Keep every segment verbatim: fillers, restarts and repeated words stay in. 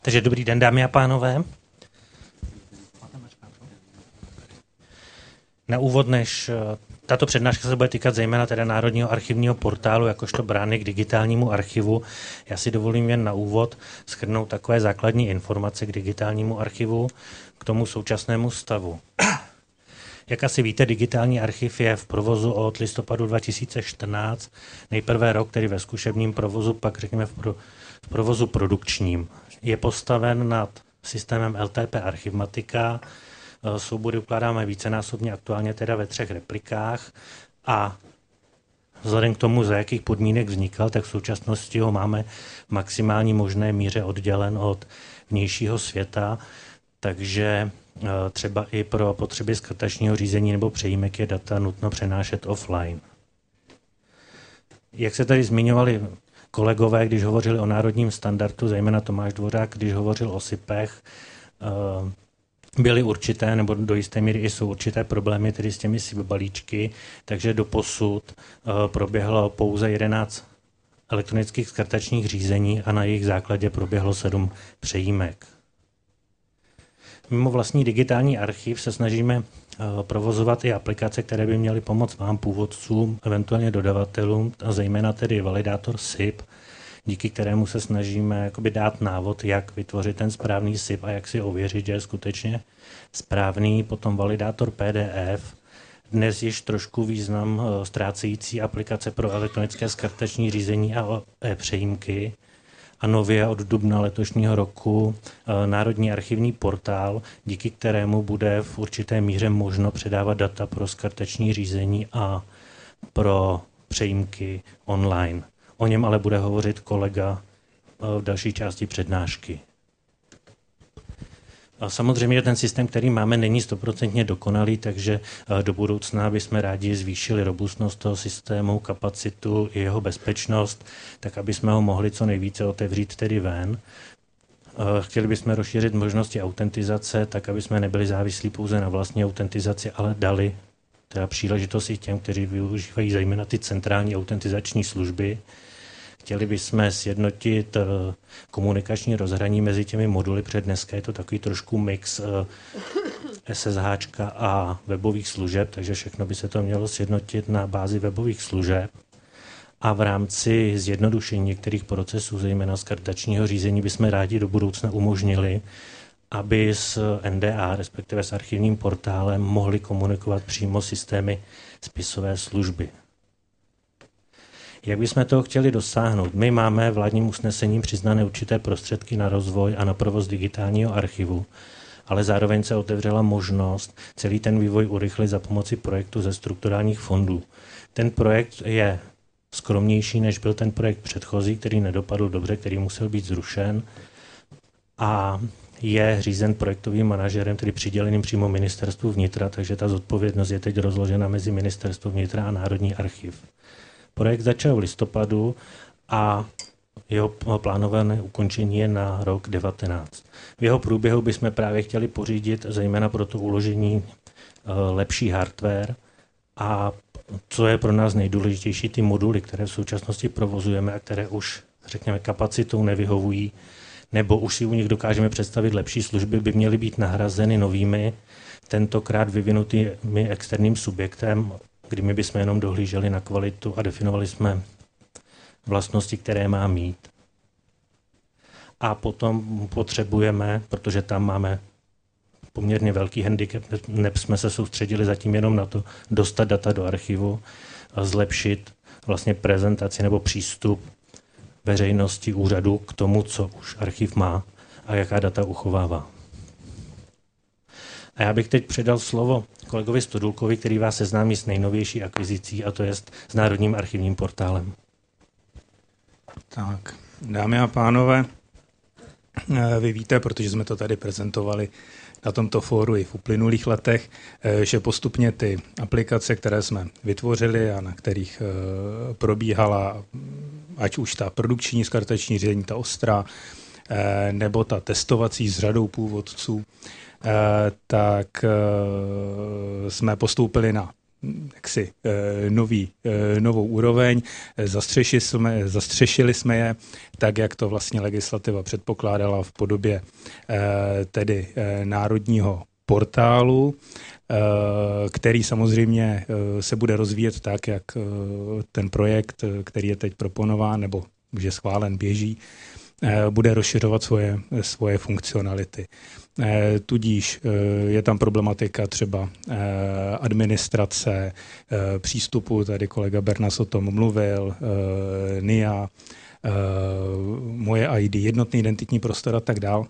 Takže dobrý den, dámy a pánové. Na úvod, než tato přednáška se bude týkat zejména teda Národního archivního portálu, jakožto brány k digitálnímu archivu, já si dovolím jen na úvod shrnout takové základní informace k digitálnímu archivu, k tomu současnému stavu. Jak asi víte, digitální archiv je v provozu od listopadu dva tisíce čtrnáct, nejprve rok, tedy ve zkušebním provozu, pak řekněme v, pro, v provozu produkčním. Je postaven nad systémem L T P Archivmatika, soubory ukládáme vícenásobně, aktuálně teda ve třech replikách a vzhledem k tomu, za jakých podmínek vznikal, tak v současnosti ho máme v maximální možné míře oddělen od vnějšího světa, takže třeba i pro potřeby skrtačního řízení nebo přejímek je data nutno přenášet offline. Jak se tady zmiňovali kolegové, když hovořili o národním standardu, zejména Tomáš Dvořák, když hovořil o SIPech, byly určité, nebo do jisté míry i jsou určité problémy tedy s těmi SIP balíčky, takže doposud proběhlo pouze jedenáct elektronických skrtačních řízení a na jejich základě proběhlo sedm přejímek. Mimo vlastní digitální archiv se snažíme provozovat i aplikace, které by měly pomoct vám, původcům, eventuálně dodavatelům, a zejména tedy validátor SIP, díky kterému se snažíme jakoby dát návod, jak vytvořit ten správný SIP a jak si ověřit, že je skutečně správný. Potom validátor P D F, dnes již trošku význam ztrácející aplikace pro elektronické skrtační řízení a e-přejímky. A nově od dubna letošního roku Národní archivní portál, díky kterému bude v určité míře možno předávat data pro skrtační řízení a pro přejímky online. O něm ale bude hovořit kolega v další části přednášky. A samozřejmě ten systém, který máme, není stoprocentně dokonalý, takže do budoucna bychom rádi zvýšili robustnost toho systému, kapacitu i jeho bezpečnost, tak aby jsme ho mohli co nejvíce otevřít tedy ven. Chtěli bychom rozšířit možnosti autentizace, tak aby jsme nebyli závislí pouze na vlastní autentizaci, ale dali teda příležitosti těm, kteří využívají zejména ty centrální autentizační služby. Chtěli bychom sjednotit komunikační rozhraní mezi těmi moduly, protože dneska je to takový trošku mix S S H a webových služeb, takže všechno by se to mělo sjednotit na bázi webových služeb. A v rámci zjednodušení některých procesů, zejména skrtačního řízení, bychom rádi do budoucna umožnili, aby s N D A, respektive s archivním portálem, mohli komunikovat přímo systémy spisové služby. Jak bychom toho chtěli dosáhnout? My máme vládním usnesením přiznané určité prostředky na rozvoj a na provoz digitálního archivu, ale zároveň se otevřela možnost celý ten vývoj urychlit za pomoci projektu ze strukturálních fondů. Ten projekt je skromnější, než byl ten projekt předchozí, který nedopadl dobře, který musel být zrušen a je řízen projektovým manažerem, tedy přiděleným přímo ministerstvu vnitra, takže ta zodpovědnost je teď rozložena mezi ministerstvo vnitra a Národní archiv. Projekt začal v listopadu a jeho plánované ukončení je na rok devatenáct. V jeho průběhu bychom právě chtěli pořídit zejména pro to uložení lepší hardware a co je pro nás nejdůležitější, ty moduly, které v současnosti provozujeme a které už, řekněme, kapacitou nevyhovují, nebo už si u nich dokážeme představit lepší služby, by měly být nahrazeny novými, tentokrát vyvinutými externím subjektem, kdy my bychom jenom dohlíželi na kvalitu a definovali jsme vlastnosti, které má mít. A potom potřebujeme, protože tam máme poměrně velký handicap, neb jsme se soustředili zatím jenom na to, dostat data do archivu a zlepšit vlastně prezentaci nebo přístup veřejnosti úřadu k tomu, co už archiv má a jaká data uchovává. A já bych teď předal slovo kolegovi Stodulkovi, který vás seznámí s nejnovější akvizicí, a to je s Národním archivním portálem. Tak, dámy a pánové, vy víte, protože jsme to tady prezentovali na tomto fóru i v uplynulých letech, že postupně ty aplikace, které jsme vytvořili a na kterých probíhala, ať už ta produkční skrtační řízení, ta ostrá, nebo ta testovací s řadou původců, tak jsme postoupili na jaksi nový, novou úroveň, zastřešili jsme, zastřešili jsme je tak, jak to vlastně legislativa předpokládala v podobě tedy národního portálu, který samozřejmě se bude rozvíjet tak, jak ten projekt, který je teď proponován nebo už je schválen, běží, bude rozšiřovat svoje, svoje funkcionality. Tudíž je tam problematika třeba administrace, přístupu, tady kolega Bernas o tom mluvil, N I A, moje I D, jednotný identitní prostor a tak dál.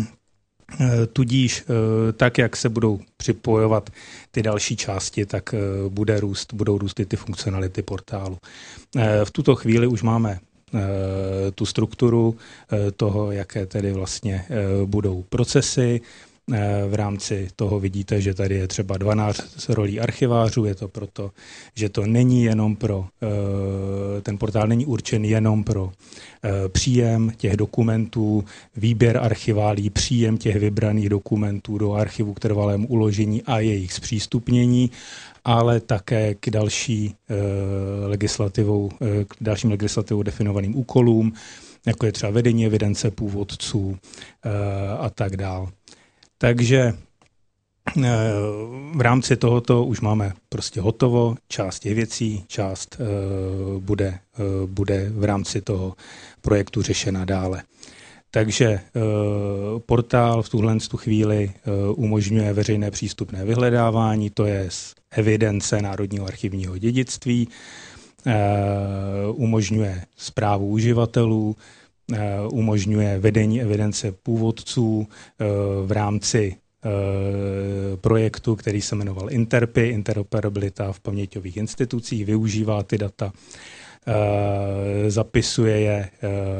Tudíž tak, jak se budou připojovat ty další části, tak bude růst, budou růst i ty funkcionality portálu. V tuto chvíli už máme tu strukturu toho, jaké tedy vlastně budou procesy. V rámci toho vidíte, že tady je třeba dvanáct rolí archivářů, je to proto, že to není jenom pro, ten portál není určen jenom pro příjem těch dokumentů, výběr archiválí, příjem těch vybraných dokumentů do archivu k trvalému uložení a jejich zpřístupnění, ale také k další legislativou, k dalším legislativou definovaným úkolům, jako je třeba vedení evidence původců a tak dále. Takže v rámci tohoto už máme prostě hotovo, část těch věcí, část bude, bude v rámci toho projektu řešena dále. Takže portál v tuhle tu chvíli umožňuje veřejné přístupné vyhledávání, to je z evidence Národního archivního dědictví, umožňuje správu uživatelů, umožňuje vedení evidence původců v rámci projektu, který se jmenoval Interpi, interoperabilita v paměťových institucích, využívá ty data, zapisuje je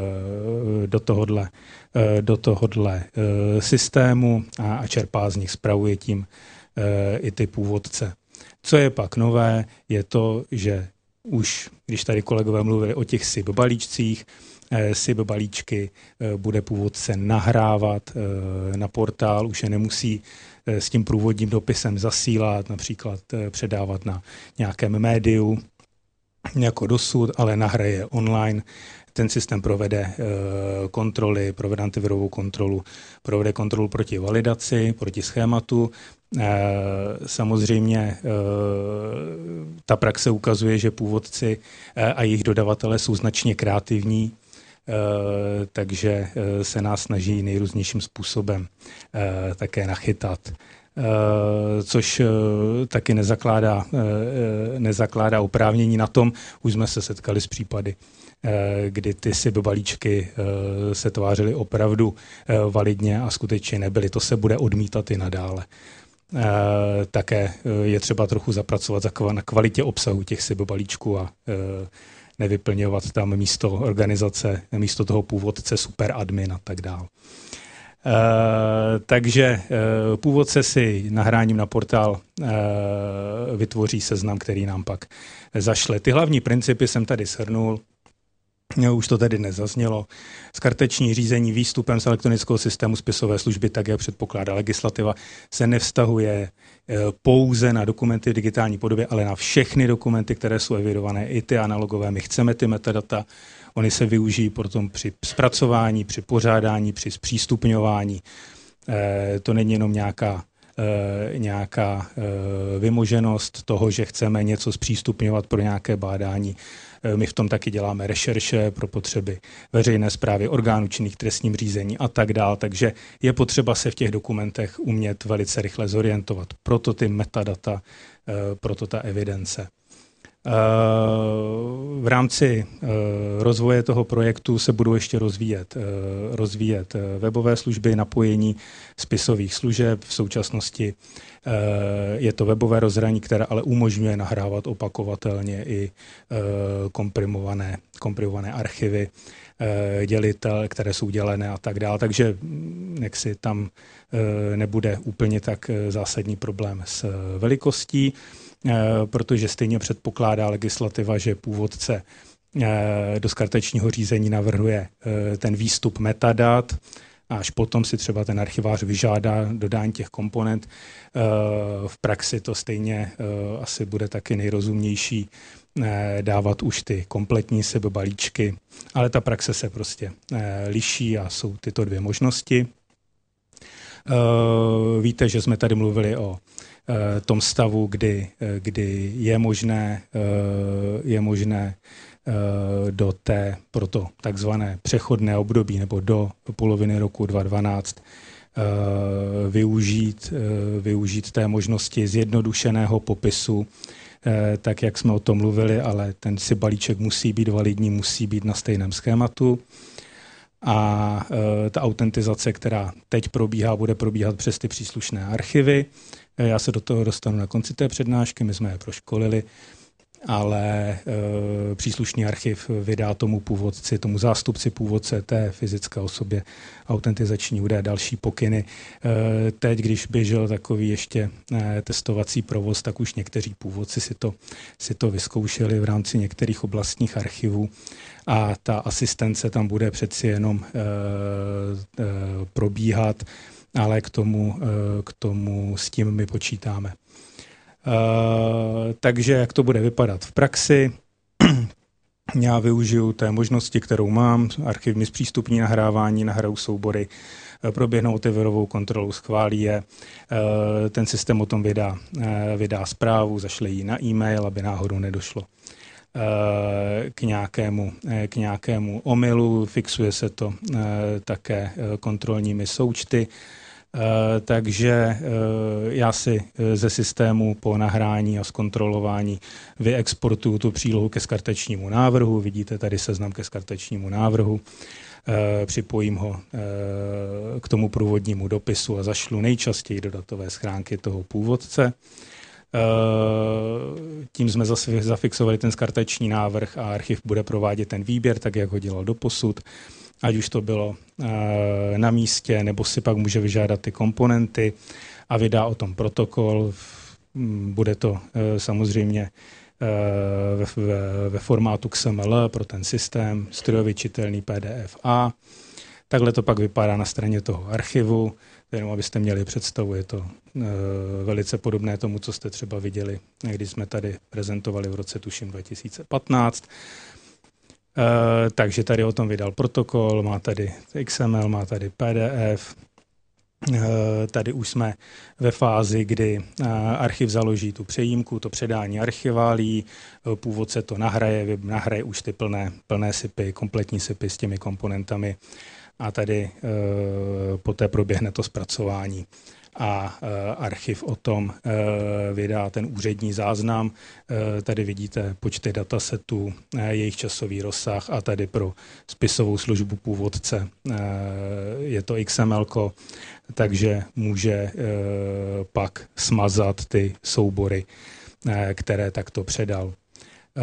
do tohodle, do tohodle systému a čerpá z nich, spravuje tím i ty původce. Co je pak nové, je to, že už, když tady kolegové mluvili o těch S I B balíčcích, S I B balíčky bude původce nahrávat na portál, už je nemusí s tím průvodním dopisem zasílat, například předávat na nějakém médiu jako dosud, ale nahraje online. Ten systém provede kontroly, provede antivirovou kontrolu, provede kontrolu proti validaci, proti schématu. Samozřejmě ta praxe ukazuje, že původci a jejich dodavatelé jsou značně kreativní, takže se nás snaží nejrůznějším způsobem také nachytat. Což taky nezakládá, nezakládá oprávnění na tom. Už jsme se setkali s případy, kdy ty S I B balíčky se tvářily opravdu validně a skutečně nebyly. To se bude odmítat i nadále. Také je třeba trochu zapracovat na kvalitě obsahu těch S I B balíčků a nevyplňovat tam místo organizace, místo toho původce superadmin a tak dále. Uh, takže uh, původce si nahráním na portál uh, vytvoří seznam, který nám pak zašle. Ty hlavní principy jsem tady shrnul, už to tady nezaznělo. Skarteční řízení výstupem z elektronického systému spisové služby, tak jak předpokládá legislativa, se nevztahuje uh, pouze na dokumenty v digitální podobě, ale na všechny dokumenty, které jsou evidované, i ty analogové. My chceme ty metadata. Oni se využijí potom při zpracování, při pořádání, při zpřístupňování. E, to není jenom nějaká, e, nějaká e, vymoženost toho, že chceme něco zpřístupňovat pro nějaké bádání. E, my v tom taky děláme rešerše pro potřeby veřejné správy, orgánů činných v trestním řízení a tak dál. Takže je potřeba se v těch dokumentech umět velice rychle zorientovat. Proto ty metadata, e, proto ta evidence. V rámci rozvoje toho projektu se budou ještě rozvíjet, rozvíjet webové služby, napojení spisových služeb. V současnosti je to webové rozhraní, které ale umožňuje nahrávat opakovatelně i komprimované, komprimované archivy, dělitel, které jsou dělené a tak dále. Takže jaksi tam nebude úplně tak zásadní problém s velikostí, protože stejně předpokládá legislativa, že původce do skartečního řízení navrhuje ten výstup metadat až potom si třeba ten archivář vyžádá dodání těch komponent. V praxi to stejně asi bude taky nejrozumnější dávat už ty kompletní sebebalíčky, ale ta praxe se prostě liší a jsou tyto dvě možnosti. Víte, že jsme tady mluvili o tom stavu, kdy, kdy je možné, je možné do té, pro to takzvané přechodné období nebo do poloviny roku dva tisíce dvanáct využít, využít té možnosti zjednodušeného popisu, tak jak jsme o tom mluvili, ale ten si balíček musí být validní, musí být na stejném schématu. A ta autentizace, která teď probíhá, bude probíhat přes ty příslušné archivy. Já se do toho dostanu na konci té přednášky, my jsme je proškolili, ale e, příslušný archiv vydá tomu původci, tomu zástupci původce té fyzické osobě autentizační údaje, další pokyny. E, teď, když běžel takový ještě e, testovací provoz, tak už někteří původci si to, si to vyzkoušeli v rámci některých oblastních archivů a ta asistence tam bude přeci jenom e, e, probíhat, ale k tomu, e, k tomu s tím my počítáme. Uh, takže jak to bude vypadat v praxi? Já využiju té možnosti, kterou mám. Archiv mi zpřístupní nahrávání, nahraju soubory, proběhnou otevřenovou kontrolu, schválí je. Uh, ten systém o tom vydá, uh, vydá zprávu, zašle ji na e-mail, aby náhodou nedošlo uh, k nějakému, k nějakému omylu. Fixuje se to uh, také kontrolními součty. Uh, takže uh, já si uh, ze systému po nahrání a zkontrolování vyexportuju tu přílohu ke skartačnímu návrhu. Vidíte tady seznam ke skartačnímu návrhu. Uh, připojím ho uh, k tomu průvodnímu dopisu a zašlu nejčastěji do datové schránky toho původce. Uh, tím jsme zase zafixovali ten skartační návrh a archiv bude provádět ten výběr, tak jak ho dělal doposud. Ať už to bylo uh, na místě, nebo si pak může vyžádat ty komponenty a vydá o tom protokol. Bude to uh, samozřejmě uh, ve, ve formátu X M L pro ten systém, strojově čitelný P D F A. Takhle to pak vypadá na straně toho archivu. Jenom abyste měli představu, je to uh, velice podobné tomu, co jste třeba viděli, když jsme tady prezentovali v roce tuším dva tisíce patnáct. Uh, takže tady o tom vydal protokol, má tady X M L, má tady P D F. Uh, tady už jsme ve fázi, kdy uh, archiv založí tu přejímku, to předání archiválí, uh, původce to nahraje, nahraje už ty plné, plné sipy, kompletní sipy s těmi komponentami a tady uh, poté proběhne to zpracování. A uh, archiv o tom uh, vydá ten úřední záznam. Uh, tady vidíte počty datasetů, uh, jejich časový rozsah a tady pro spisovou službu původce uh, je to X M L ko, takže může uh, pak smazat ty soubory, uh, které takto předal. Uh,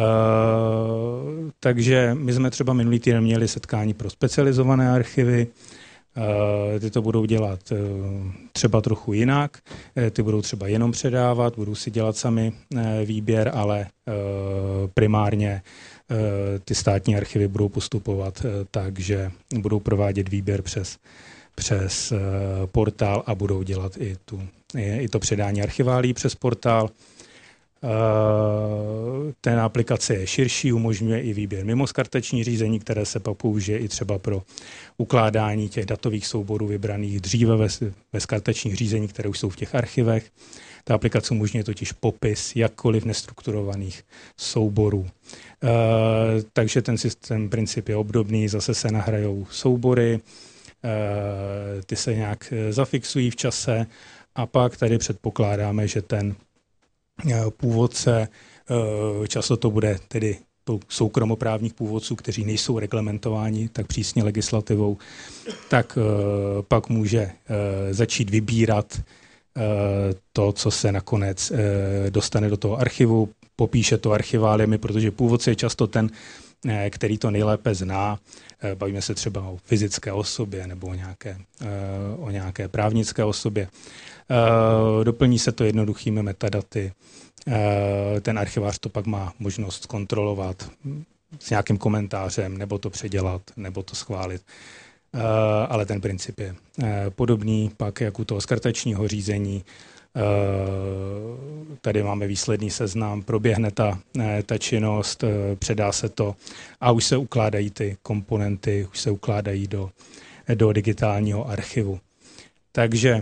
takže my jsme třeba minulý týden měli setkání pro specializované archivy. Uh, ty to budou dělat uh, třeba trochu jinak, uh, ty budou třeba jenom předávat, budou si dělat sami uh, výběr, ale uh, primárně uh, ty státní archivy budou postupovat uh, tak, že budou provádět výběr přes, přes uh, portál a budou dělat i, tu, i, i to předání archiválí přes portál. Uh, ten aplikace je širší, umožňuje i výběr mimo skartační řízení, které se pak použije i třeba pro ukládání těch datových souborů vybraných dříve ve, ve skartačních řízení, které už jsou v těch archivech. Ta aplikace umožňuje totiž popis jakkoliv nestrukturovaných souborů. Uh, takže ten systém princip je obdobný, zase se nahrajou soubory, uh, ty se nějak zafixují v čase a pak tady předpokládáme, že ten původce, často to bude tedy soukromoprávních původců, kteří nejsou reglementováni tak přísně legislativou, tak pak může začít vybírat to, co se nakonec dostane do toho archivu, popíše to archiváliemi, protože původce je často ten, který to nejlépe zná. Bavíme se třeba o fyzické osobě nebo o nějaké, o nějaké právnické osobě. Doplní se to jednoduchými metadaty. Ten archivář to pak má možnost zkontrolovat s nějakým komentářem, nebo to předělat, nebo to schválit. ale ten princip je podobný, pak jak u toho skartačního řízení. Tady máme výsledný seznam, proběhne ta, ta činnost, předá se to a už se ukládají ty komponenty, už se ukládají do, do digitálního archivu. Takže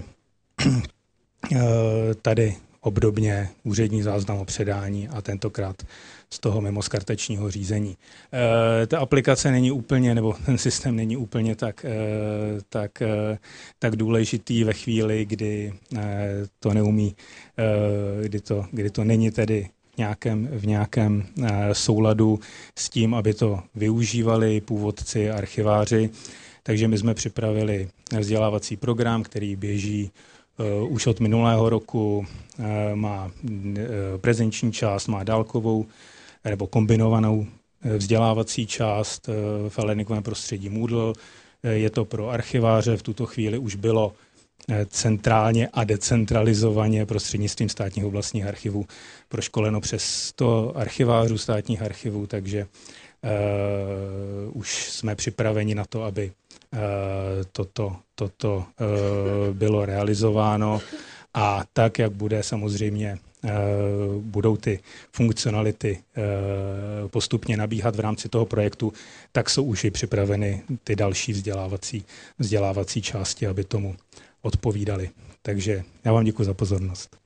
tady obdobně úřední záznam o předání a tentokrát z toho mimo skartačního řízení. E, ta aplikace není úplně, nebo ten systém není úplně tak, e, tak, e, tak důležitý ve chvíli, kdy e, to neumí, e, kdy, to, kdy to není tedy v nějakém, v nějakém e, souladu s tím, aby to využívali původci, archiváři. Takže my jsme připravili vzdělávací program, který běží Uh, už od minulého roku, uh, má uh, prezenční část, má dálkovou nebo kombinovanou vzdělávací část uh, v Hellenikovém prostředí Moodle. Uh, je to pro archiváře, v tuto chvíli už bylo uh, centrálně a decentralizovaně prostřednictvím státních oblastních archivů proškoleno přes sto archivářů státních archivů, takže uh, už jsme připraveni na to, aby toto, toto bylo realizováno a tak, jak bude samozřejmě, budou ty funkcionality postupně nabíhat v rámci toho projektu, tak jsou už i připraveny ty další vzdělávací, vzdělávací části, aby tomu odpovídaly. Takže já vám děkuji za pozornost.